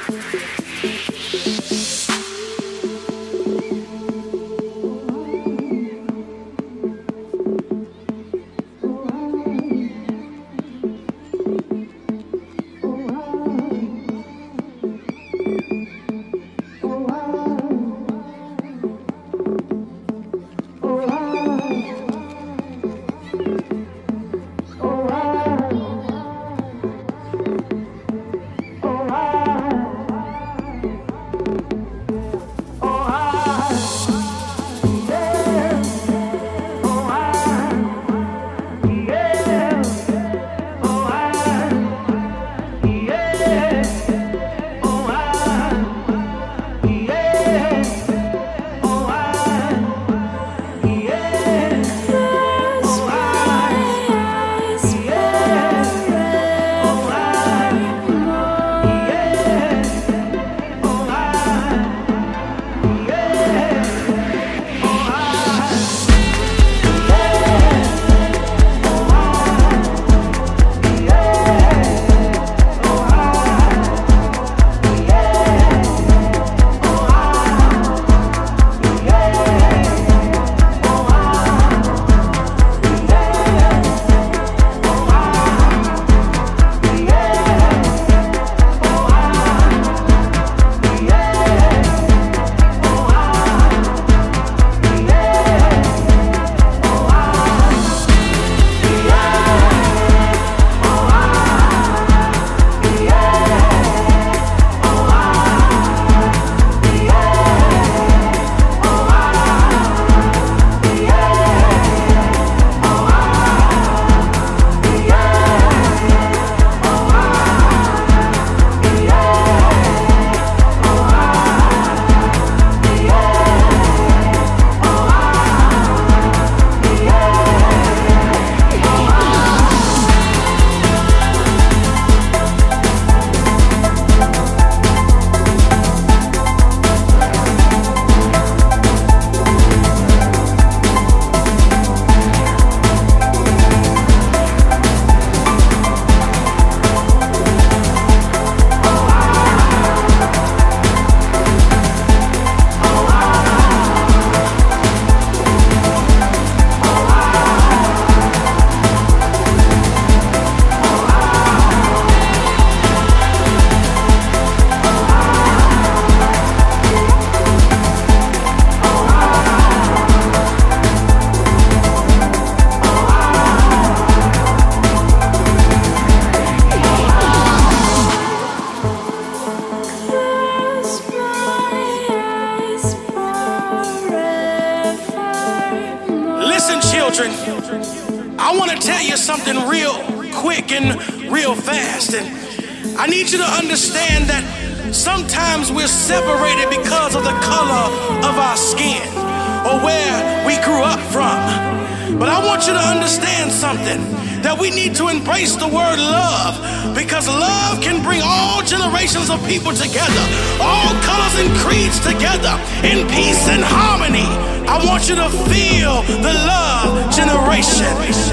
I want to tell you something real quick and real fast. And I need you to understand that sometimes we're separated because of the color of our skin or where we grew up from. But I want you to understand something, that we need to embrace the word love, because love can bring all generations of people together, all colors and creeds together in peace and harmony. I want you to feel the love generation.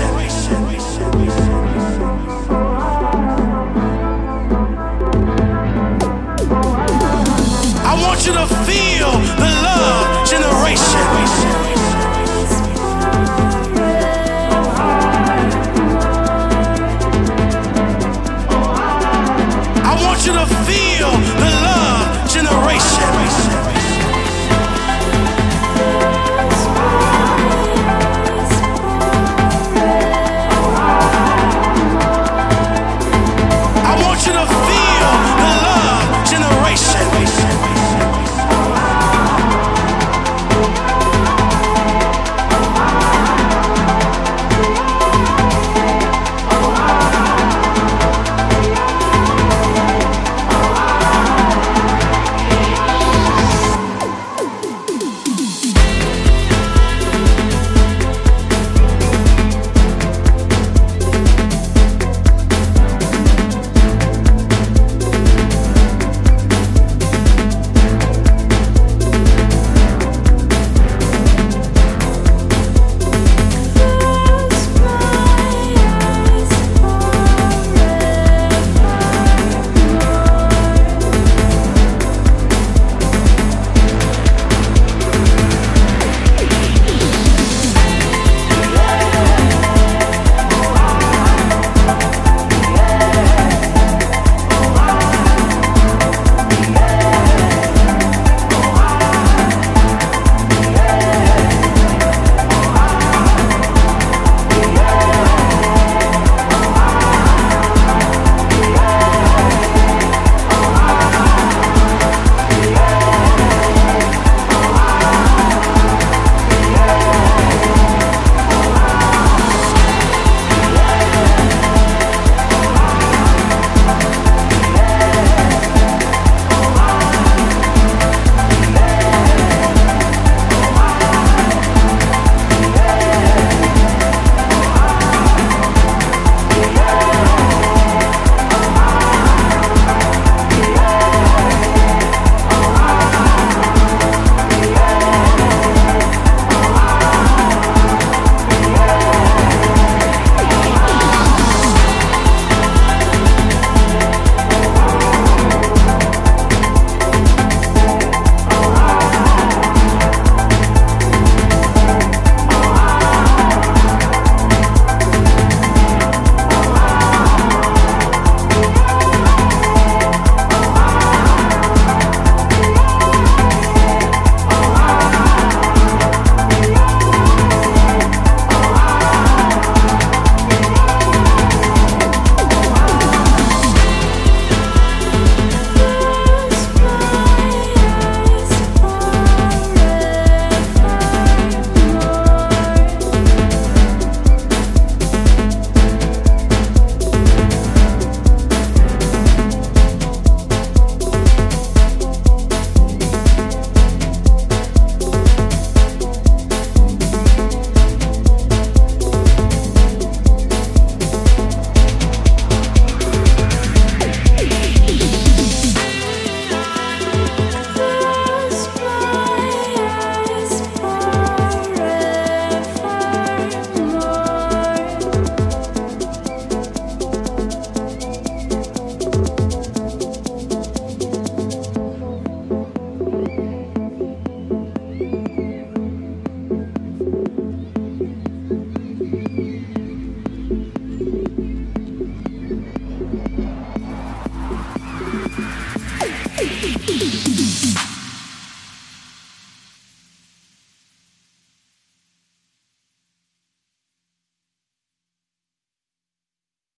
I want you to feel the love generation. I want you to feel the love generation. I want you to feel the love generation.